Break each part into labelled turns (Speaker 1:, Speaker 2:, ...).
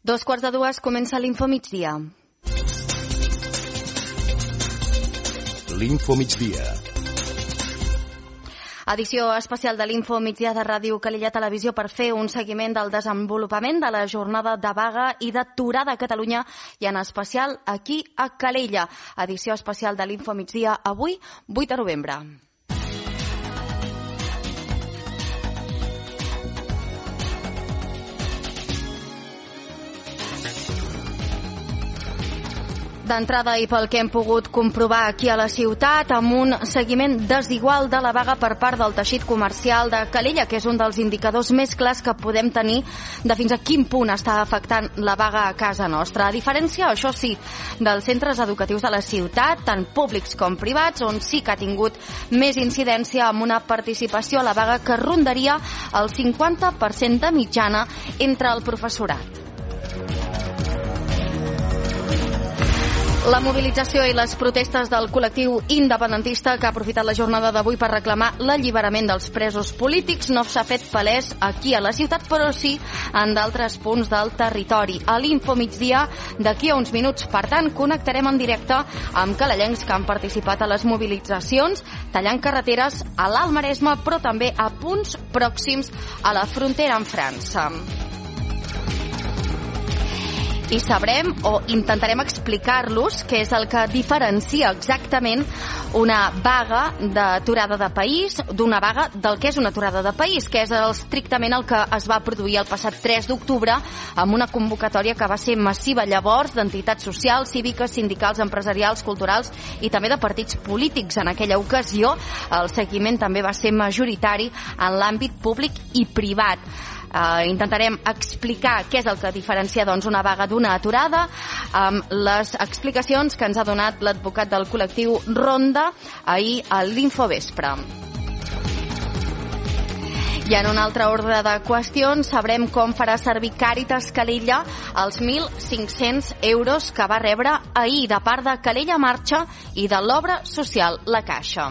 Speaker 1: 2:45 comença l'Info Migdia.
Speaker 2: L'Info Migdia.
Speaker 1: Edició especial de l'Info Migdia de Ràdio Calella Televisió per fer un seguiment del desenvolupament de la jornada de vaga i d'aturada a Catalunya i en especial aquí a Calella. Edició especial de l'Info Migdia avui, 8 de novembre. D'entrada i pel que hem pogut comprovar aquí a la ciutat, amb un seguiment desigual de la vaga per part del teixit comercial de Calella, que és un dels indicadors més clars que podem tenir de fins a quin punt està afectant la vaga a casa nostra. A diferència, això sí, dels centres educatius de la ciutat, tant públics com privats, on sí que ha tingut més incidència amb una participació a la vaga que rondaria el 50% de mitjana entre el professorat. La mobilització i les protestes del col·lectiu independentista que ha aprofitat la jornada d'avui per reclamar l'alliberament dels presos polítics no s'ha fet palès aquí a la ciutat, però sí en d'altres punts del territori. A l'Info Migdia, d'aquí a uns minuts, per tant, connectarem en directe amb calellencs que han participat a les mobilitzacions, tallant carreteres a l'Alt Maresme, però també a punts pròxims a la frontera amb França. I sabrem o intentarem explicar-los què és el que diferencia exactament una vaga d'aturada de país d'una vaga del que és una aturada de país, que és estrictament el que es va produir el passat 3 d'octubre amb una convocatòria que va ser massiva llavors d'entitats socials, cíviques, sindicals, empresarials, culturals i també de partits polítics. En aquella ocasió el seguiment també va ser majoritari en l'àmbit públic i privat. Intentarem explicar què és el que diferencia una vaga d'una aturada amb les explicacions que ens ha donat l'advocat del col·lectiu Ronda ahir a l'Infovespre. I en un altre ordre de qüestions sabrem com farà servir Càritas Calella els 1.500 euros que va rebre ahir de part de Calella Marxa i de l'obra social La Caixa.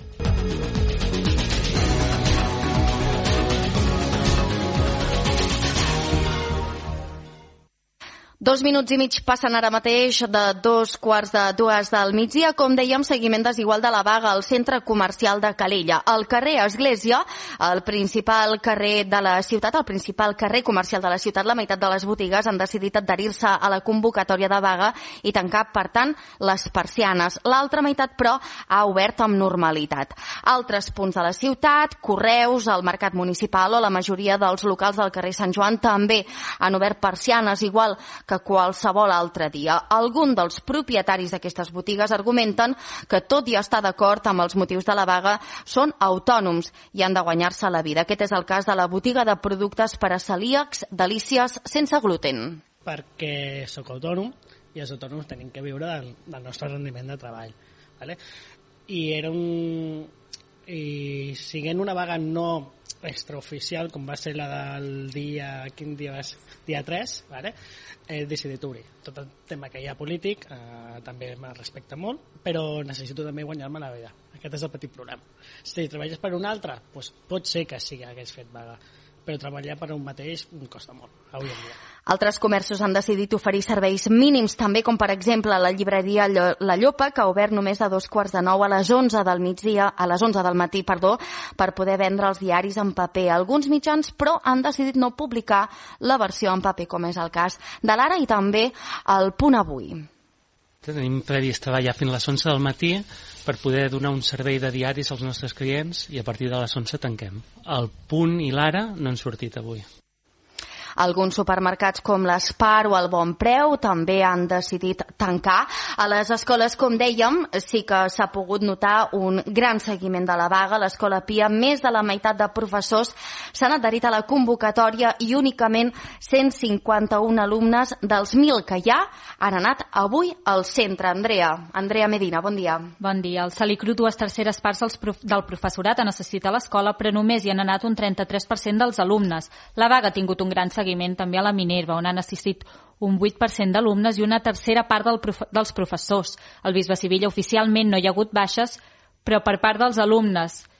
Speaker 1: Dos minuts i mig passen ara mateix de 2:45 del migdia. Com dèiem, seguiment desigual de la vaga al centre comercial de Calella. Al carrer Església, el principal carrer de la ciutat, el principal carrer comercial de la ciutat, la meitat de les botigues han decidit adherir-se a la convocatòria de vaga i tancar, per tant, les persianes. L'altra meitat, però, ha obert amb normalitat. Altres punts de la ciutat, Correus, el Mercat Municipal o la majoria dels locals del carrer Sant Joan també han obert persianes, igual que qualsevol altre dia. Alguns dels propietaris d'aquestes botigues argumenten que, tot i estar d'acord amb els motius de la vaga, són autònoms i han de guanyar-se la vida. Aquest és el cas de la botiga de productes per a celíacs Delícies sense gluten.
Speaker 3: Perquè sóc autònom i els autònoms tenim que viure del nostre rendiment de treball. ¿Vale? I siguent una vaga no extraoficial, com va ser la del dia 3, ¿vale? He decidit obrir. Tot el tema que hi ha polític també me respecta molt, però necessito també guanyar-me la vida. Aquest és el petit problema. Si treballes per un altre, doncs pot ser que sí que hagués fet vaga, però treballar per un mateix costa molt, avui en dia.
Speaker 1: Altres comerços han decidit oferir serveis mínims, també com per exemple la llibreria La Llopa, que ha obert només de 8:45 a les 11 del migdia, a les 11 del matí, per poder vendre els diaris en paper. Alguns mitjans, però, han decidit no publicar la versió en paper, com és el cas de l'Ara i també el Punt Avui.
Speaker 4: Tenim previst treballar fins a les 11 del matí per poder donar un servei de diaris als nostres clients i a partir de les 11 tanquem. El Punt i l'Ara no han sortit avui.
Speaker 1: Alguns supermercats com l'Espar o el Bon Preu també han decidit tancar. A les escoles, com dèiem, sí que s'ha pogut notar un gran seguiment de la vaga. A l'Escola Pia, més de la meitat de professors s'han adherit a la convocatòria i únicament 151 alumnes dels 1.000 que hi ha han anat avui al centre. Andrea Medina, bon dia.
Speaker 5: Bon dia. El Salicru, 2/3 parts del professorat han assistit a l'escola, però només hi han anat un 33% dels alumnes. La vaga ha tingut un gran seguiment també a la Minerva, on han assistit un 8% d'alumnes i una tercera part dels professors. Al Bisbe Sivilla oficialment no hi ha hagut baixes, però per part dels alumnes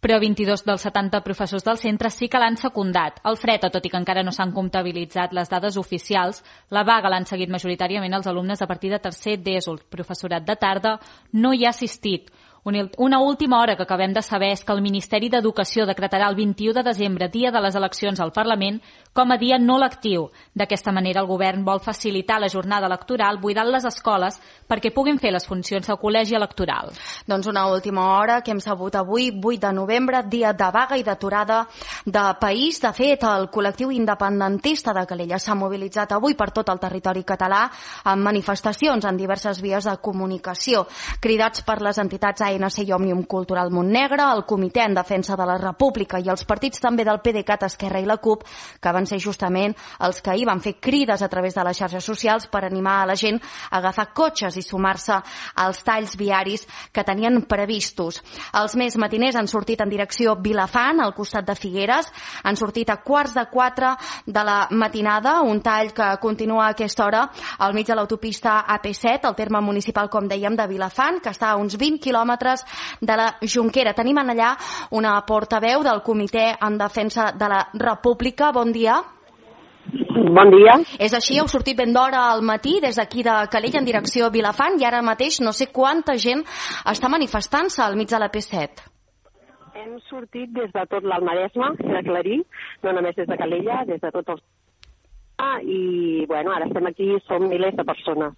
Speaker 5: però 22 dels 70 professors del centre sí que l'han secundat. El fred, tot i que encara no s'han comptabilitzat les dades oficials, la vaga l'han seguit majoritàriament els alumnes a partir de tercer d'ESO. El professorat de tarda no hi ha assistit. Una última hora que acabem de saber és que el Ministeri d'Educació decretarà el 21 de desembre, dia de les eleccions al Parlament, com a dia no lectiu. D'aquesta manera, el govern vol facilitar la jornada electoral buidant les escoles perquè puguin fer les funcions del col·legi electoral.
Speaker 1: Doncs una última hora que hem sabut avui, 8 de novembre, dia de vaga i d'aturada de país. De fet, el col·lectiu independentista de Calella s'ha mobilitzat avui per tot el territori català amb manifestacions en diverses vies de comunicació, cridats per les entitats ANC i Òmnium Cultural Montnegre, el Comitè en Defensa de la República i els partits també del PDeCAT, Esquerra i la CUP, que van ser justament els que ahir van fer crides a través de les xarxes socials per animar a la gent a agafar cotxes i sumar-se als talls viaris que tenien previstos. Els més matiners han sortit en direcció Vilafant, al costat de Figueres, han sortit a 3:15 de la matinada, un tall que continua a aquesta hora al mig de l'autopista AP7, al terme municipal, com dèiem, de Vilafant, que està a uns 20 quilòmetres de la Jonquera. Tenim allà una portaveu del Comitè en Defensa de la República. Bon dia.
Speaker 2: Bon dia.
Speaker 1: És així, heu sortit ben d'hora al matí des d'aquí de Calella en direcció a Vilafant i ara mateix no sé quanta gent està manifestant-se al mig de la P7.
Speaker 2: Hem sortit des de tot l'Alt Maresme, s'ha d'aclarir, no només des de Calella, des de tot el... I, bueno, ara estem aquí, som milers de persones.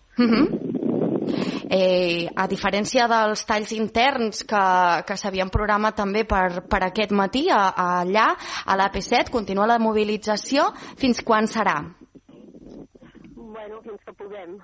Speaker 1: A diferència dels talls interns que s'havien programat també per aquest matí allà a l'AP7, continua la mobilització. Fins quan serà?
Speaker 2: Bueno, fins que puguem.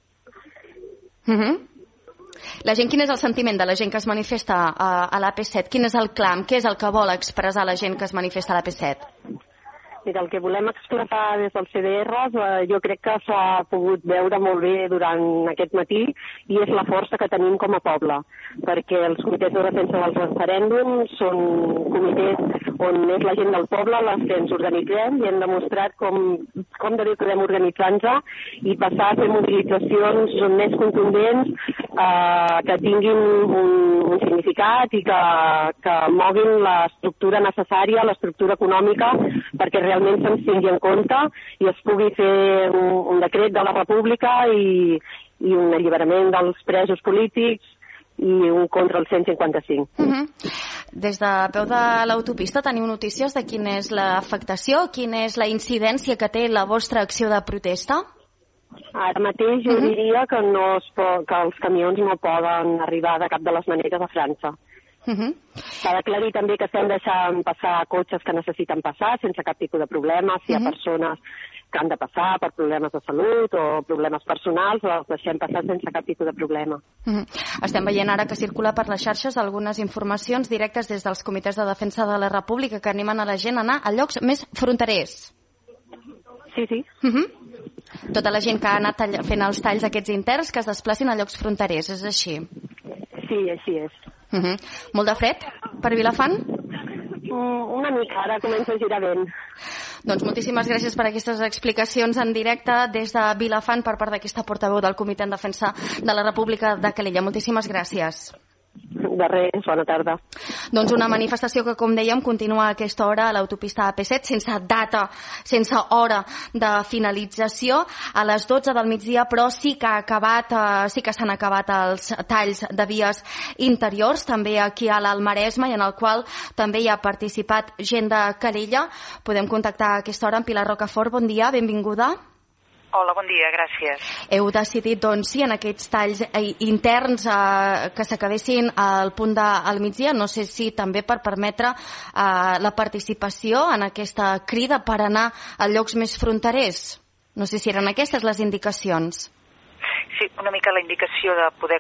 Speaker 1: La gent, quin és el sentiment de la gent que es manifesta a l'AP7? Quin és el clam? Què és el que vol expressar la gent que es manifesta a l'AP7?
Speaker 2: Mira, el que volem expressar des dels CDRs jo crec que s'ha pogut veure molt bé durant aquest matí i és la força que tenim com a poble, perquè els comitès de defensa del referèndum són comitès on és la gent del poble les que ens organitzem i hem demostrat com de bé podem organitzar-nos i passar a fer mobilitzacions més contundents que tinguin un significat i que moguin l'estructura necessària, l'estructura econòmica, perquè realment se'ns tingui en compte i es pugui fer un decret de la República i un alliberament dels presos polítics i un contra el 155.
Speaker 1: Des de peu de l'autopista teniu notícies de quina és l'afectació, quina és la incidència que té la vostra acció de protesta?
Speaker 2: Ara mateix jo diria que els camions no poden arribar de cap de les maneres a França. S'ha d'aclarir també que estem deixant passar cotxes que necessiten passar sense cap tipus de problema. Si hi ha persones que han de passar per problemes de salut o problemes personals, els deixem passar sense cap tipus de problema.
Speaker 1: Estem veient ara que circula per les xarxes algunes informacions directes des dels comitès de defensa de la República que animen a la gent a anar a llocs més fronterers.
Speaker 2: Sí.
Speaker 1: Tota la gent que ha anat fent els talls aquests interns que es desplacin a llocs fronterers, és així?
Speaker 2: Sí, així és.
Speaker 1: Molt de fred per Vilafant?
Speaker 2: Una mica, ara comença a girar vent.
Speaker 1: Doncs moltíssimes gràcies per aquestes explicacions en directe des de Vilafant per part d'aquesta portaveu del Comitè en Defensa de la República de Calella. Moltíssimes gràcies.
Speaker 2: De res, bona tarda.
Speaker 1: Doncs una manifestació que, com dèiem, continua a aquesta hora a l'autopista AP7 sense data, sense hora de finalització a les 12 del migdia, però sí que s'han acabat els talls de vies interiors, també aquí a l'Alt Maresme, i en el qual també hi ha participat gent de Calella. Podem contactar a aquesta hora amb Pilar Rocafort. Bon dia, benvinguda.
Speaker 6: Hola, bon dia, gràcies.
Speaker 1: Heu decidit, doncs, sí, en aquests talls interns que s'acabessin al punt del migdia, no sé si també per permetre la participació en aquesta crida per anar a llocs més fronterers. No sé si eren aquestes les indicacions.
Speaker 6: Sí, una mica la indicació de poder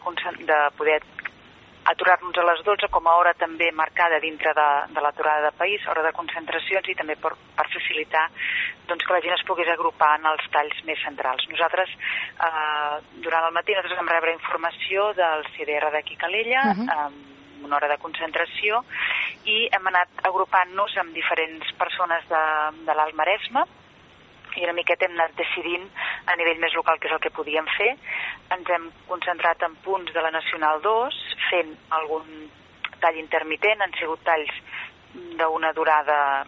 Speaker 6: aturar-nos a les 12 com a hora també marcada dintre de l'aturada de país, hora de concentracions i també per facilitar doncs, que la gent es pogués agrupar en els talls més centrals. Nosaltres, durant el matí, vam rebre informació del CDR d'aquí Calella, una hora de concentració, i hem anat agrupant-nos amb diferents persones de l'Alt Maresme, i una miqueta hem anat decidint a nivell més local què és el que podíem fer. Ens hem concentrat en punts de la Nacional 2, fent algun tall intermitent, han sigut talls d'una durada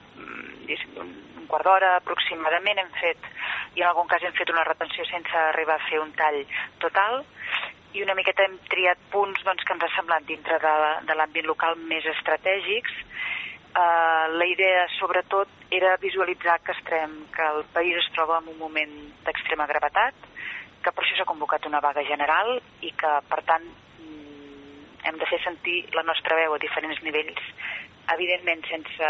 Speaker 6: un quart d'hora aproximadament, i en algun cas hem fet una retenció sense arribar a fer un tall total, i una miqueta hem triat punts que ens ha semblat dintre de l'àmbit local més estratègics. La idea, sobretot, era visualitzar que el país es troba en un moment d'extrema gravetat, que per això s'ha convocat una vaga general i que, per tant, hem de fer sentir la nostra veu a diferents nivells, evidentment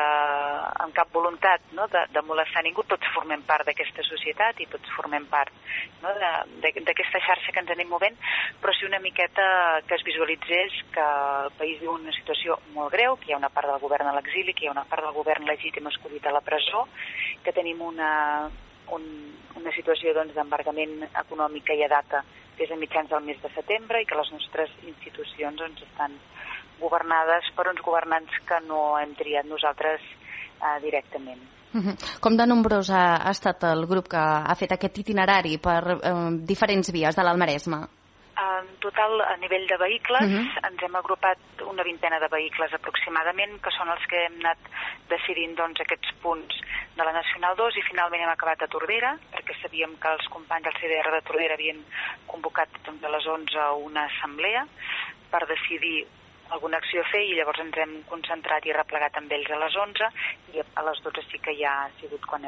Speaker 6: amb cap voluntat de molestar ningú. Tots formem part d'aquesta societat i tots formem part d'aquesta xarxa que ens anem movent, però sí una miqueta que es visualitzés que el país viu una situació molt greu, que hi ha una part del govern a l'exili, que hi ha una part del govern legítim escollit a la presó, que tenim una situació d'embargament econòmic que ja data des de mitjans del mes de setembre i que les nostres institucions estan governades per uns governants que no hem triat nosaltres directament.
Speaker 1: Com de nombrós ha estat el grup que ha fet aquest itinerari per diferents vies de l'Almaresme?
Speaker 6: En total, a nivell de vehicles, ens hem agrupat una vintena de vehicles aproximadament, que són els que hem anat decidint aquests punts de la Nacional 2, i finalment hem acabat a Tordera, perquè sabíem que els companys del CDR de Tordera havien convocat a les 11 una assemblea per decidir alguna acció a fer, i llavors ens hem concentrat i replegat amb ells a les 11, i a les 12 sí que ja ha sigut quan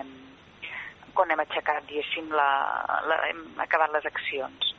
Speaker 6: hem aixecat, diguéssim, hem acabat les accions.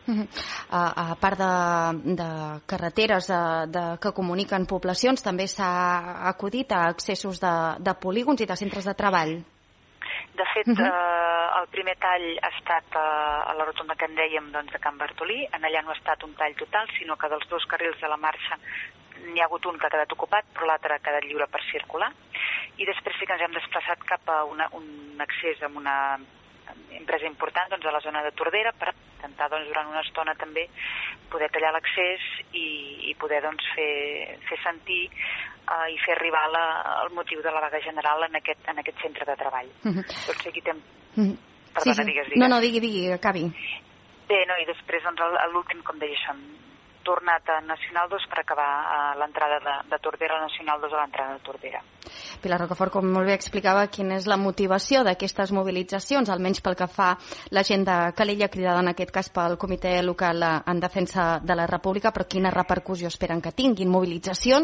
Speaker 1: A part de carreteres que comuniquen poblacions, també s'ha acudit a accessos de polígons i de centres de treball.
Speaker 6: De fet, el primer tall ha estat a la rotonda que en dèiem de Can Bartolí. En allà no ha estat un tall total, sinó que dels 2 carrils de la marxa n'hi ha hagut un que ha quedat ocupat, però l'altre ha quedat lliure per circular. I després sí que ens hem desplaçat cap a un accés amb una empresa important a la zona de Tordera per intentar durant una estona també poder tallar l'accés i poder fer sentir i fer arribar el motiu de la vaga general en aquest centre de treball. Tot seguit Perdona, digues.
Speaker 1: No, digui, acabi.
Speaker 6: Bé, i després l'últim, com deia, hem tornat a Nacional 2 per acabar a l'entrada de Tordera, a la Nacional 2 a l'entrada de Tordera.
Speaker 1: Pilar Rocafort, com molt bé explicava, quina és la motivació d'aquestes mobilitzacions, almenys pel que fa la gent de Calella, cridada en aquest cas pel comitè local en defensa de la República, però quina repercussió esperen que tinguin? Mobilitzacions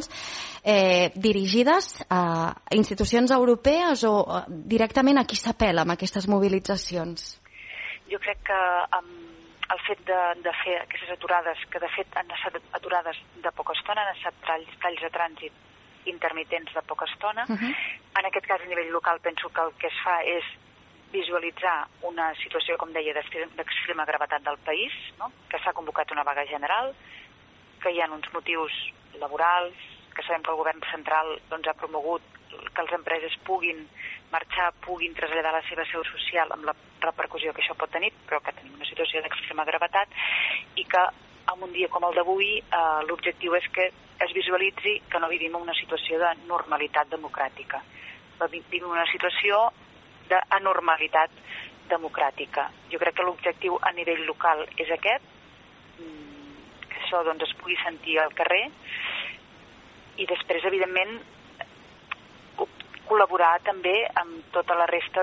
Speaker 1: dirigides a institucions europees o directament a qui s'apel·la amb aquestes mobilitzacions?
Speaker 6: Jo crec que el fet de fer aquestes aturades, que de fet han estat aturades de poca estona, han estat talls de trànsit intermitents de poca estona. En aquest cas, a nivell local, penso que el que es fa és visualitzar una situació, com deia, d'extrema gravetat del país, que s'ha convocat una vaga general, que hi ha uns motius laborals, que sabem que el govern central ha promogut que les empreses puguin marxar, puguin traslladar la seva seu social amb la repercussió que això pot tenir, però que tenim una situació d'extrema gravetat i que en un dia com el d'avui l'objectiu és que es visualitzi que no vivim en una situació de normalitat democràtica. Vivim en una situació d'anormalitat democràtica. Jo crec que l'objectiu a nivell local és aquest, que això es pugui sentir al carrer, i després, evidentment, col·laborar també amb tota la resta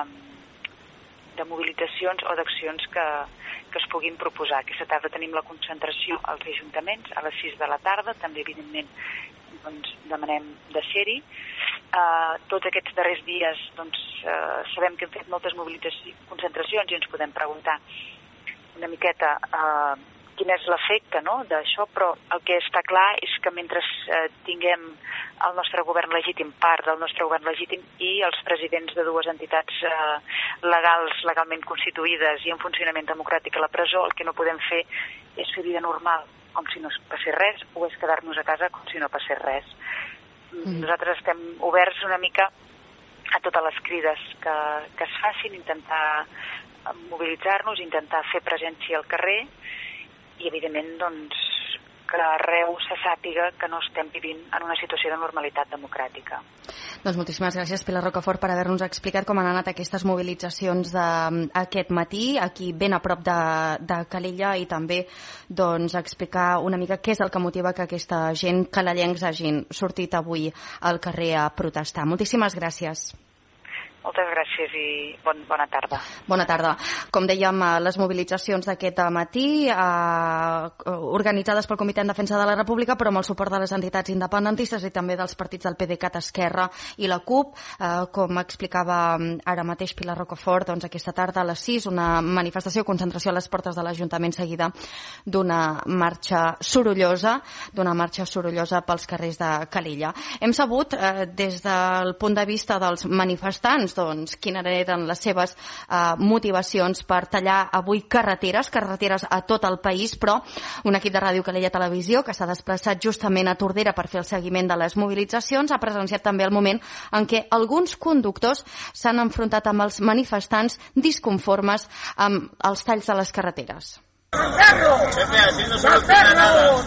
Speaker 6: de mobilitzacions o d'accions que es puguin proposar. Aquesta tarda tenim la concentració als ajuntaments a les 6 de la tarda, també evidentment demanem de ser-hi. Tots aquests darrers dies sabem que hem fet moltes concentracions i ens podem preguntar una miqueta quin és l'efecte d'això, però el que està clar és que mentre tinguem el nostre govern legítim, part del nostre govern legítim, i els presidents de 2 entitats legalment constituïdes i en funcionament democràtic a la presó, el que no podem fer és fer vida normal com si no passés res, o és quedar-nos a casa com si no passés res. Nosaltres estem oberts una mica a totes les crides que es facin, intentar mobilitzar-nos, intentar fer presència al carrer, i evidentment que arreu se sàpiga que no estem vivint en una situació de normalitat democràtica.
Speaker 1: Doncs moltíssimes gràcies, Pilar Rocafort, per haver-nos explicat com han anat aquestes mobilitzacions d'aquest matí, aquí ben a prop de Calella, i també explicar una mica què és el que motiva que aquesta gent calellencs hagin sortit avui al carrer a protestar. Moltíssimes gràcies.
Speaker 6: Moltes gràcies i bona tarda.
Speaker 1: Bona tarda. Com dèiem, les mobilitzacions d'aquest matí organitzades pel Comitè en Defensa de la República, però amb el suport de les entitats independentistes i també dels partits del PDeCAT, Esquerra i la CUP. Com explicava ara mateix Pilar Rocafort, aquesta tarda a les 6, una manifestació, concentració a les portes de l'Ajuntament seguida d'una marxa sorollosa pels carrers de Calella. Hem sabut, des del punt de vista dels manifestants, quines eren les seves motivacions per tallar avui carreteres a tot el país, però un equip de Ràdio Calella Televisió, que s'ha desplaçat justament a Tordera per fer el seguiment de les mobilitzacions, ha presenciat també el moment en què alguns conductors s'han enfrontat amb els manifestants disconformes amb els talls de les carreteres.
Speaker 7: Jefe, así no se soluciona nada.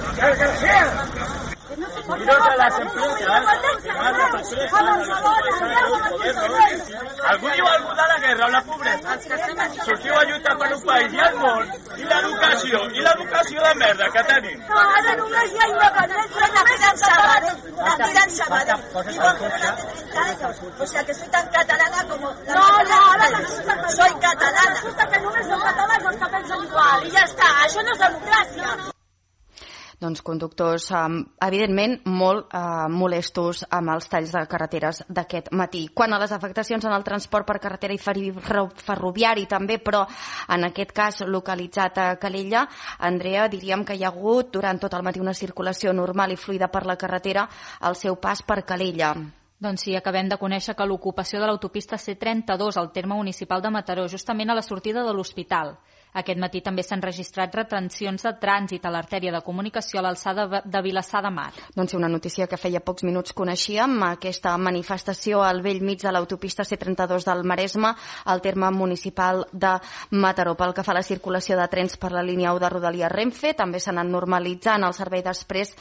Speaker 7: Algú diu algú de la guerra o la pobresa? Sortiu a lluitar per un país i el món, i l'educació de merda que tenim.
Speaker 8: No, ara només hi ha independència, només en Sabadell. La tira en Sabadell. Y vos durante 30 años. O sea que soy tan catalana como... No, ara resulta que soy catalana. Resulta que només són catalans els que pensen igual. I ja està, això no és democràcia.
Speaker 1: Conductors, evidentment, molt molestos amb els talls de carreteres d'aquest matí. Quant a les afectacions en el transport per carretera i ferroviari també, però en aquest cas localitzat a Calella, Andrea, diríem que hi ha hagut durant tot el matí una circulació normal i fluida per la carretera al seu pas per Calella.
Speaker 5: Doncs sí, acabem de conèixer que l'ocupació de l'autopista C32 al terme municipal de Mataró, justament a la sortida de l'hospital. Aquest matí també s'han registrat retencions de trànsit a l'artèria de comunicació a l'alçada de Vilassar de Mar.
Speaker 1: Doncs una notícia que feia pocs minuts coneixíem, aquesta manifestació al vell mig de l'autopista C32 del Maresme, al terme municipal de Mataró. Pel que fa a la circulació de trens per la línia 1 de Rodalies Renfe, també s'han anat normalitzant el servei després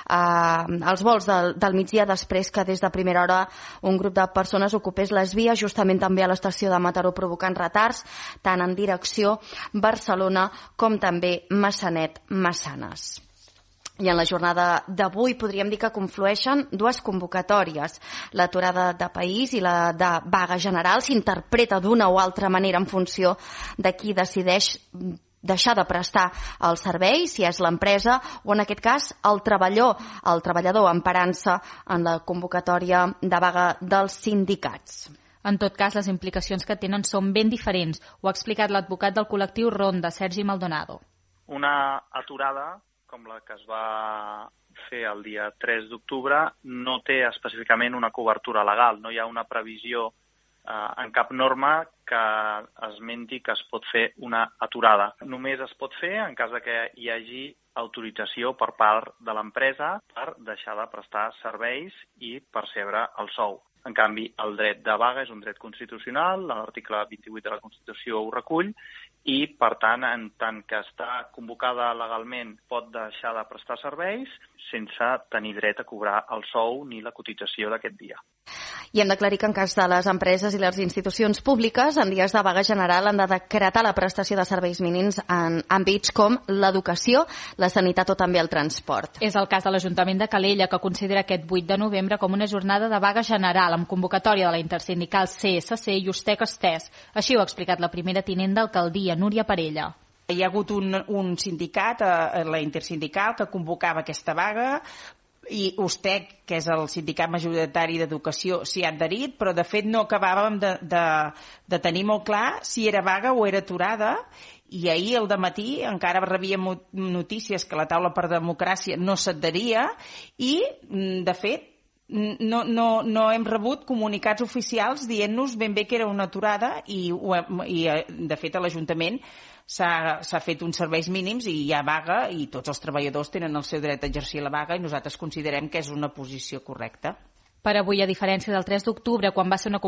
Speaker 1: els vols del migdia, després que des de primera hora un grup de persones ocupés les vies justament també a l'estació de Mataró, provocant retards tant en direcció Barcelona com també Massanet-Massanes. I en la jornada d'avui podríem dir que conflueixen dues convocatòries. L'aturada de país i la de vaga general s'interpreta d'una o altra manera en funció de qui decideix deixar de prestar el servei, si és l'empresa o en aquest cas el treballador emparant-se en la convocatòria de vaga dels sindicats.
Speaker 5: En tot cas, les implicacions que tenen són ben diferents. Ho ha explicat l'advocat del col·lectiu Ronda, Sergi Maldonado.
Speaker 9: Una aturada, com la que es va fer el dia 3 d'octubre, no té específicament una cobertura legal. No hi ha una previsió en cap norma que esmenti que es pot fer una aturada. Només es pot fer en cas que hi hagi autorització per part de l'empresa per deixar de prestar serveis i percebre el sou. En canvi, el dret de vaga és un dret constitucional, l'article 28 de la Constitució ho recull, i, per tant, en tant que està convocada legalment, pot deixar de prestar serveis sense tenir dret a cobrar el sou ni la cotització d'aquest dia.
Speaker 1: I hem d'aclarir que en cas de les empreses i les institucions públiques, en dies de vaga general han de decretar la prestació de serveis mínims en àmbits com l'educació, la sanitat o també el transport.
Speaker 5: És el cas de l'Ajuntament de Calella, que considera aquest 8 de novembre com una jornada de vaga general amb convocatòria de la intersindical CSC i Ustec Estès. Així ho ha explicat la primera tinent d'alcaldia, Núria Parella.
Speaker 10: Hi ha hagut un sindicat, la intersindical, que convocava aquesta vaga, i Ustec, que és el sindicat majoritari d'educació, s'hi ha adherit, però de fet no acabàvem de tenir molt clar si era vaga o era aturada, i ahir al dematí encara rebíem notícies que la taula per democràcia no s'adheria, i de fet no hem rebut comunicats oficials dient-nos ben bé que era una aturada, i de fet a l'Ajuntament s'ha fet uns serveis mínims i hi ha vaga i tots els treballadors tenen el seu dret a exercir la vaga i nosaltres considerem que és una posició correcta.
Speaker 5: Per avui, a diferència del 3 d'octubre, quan va ser una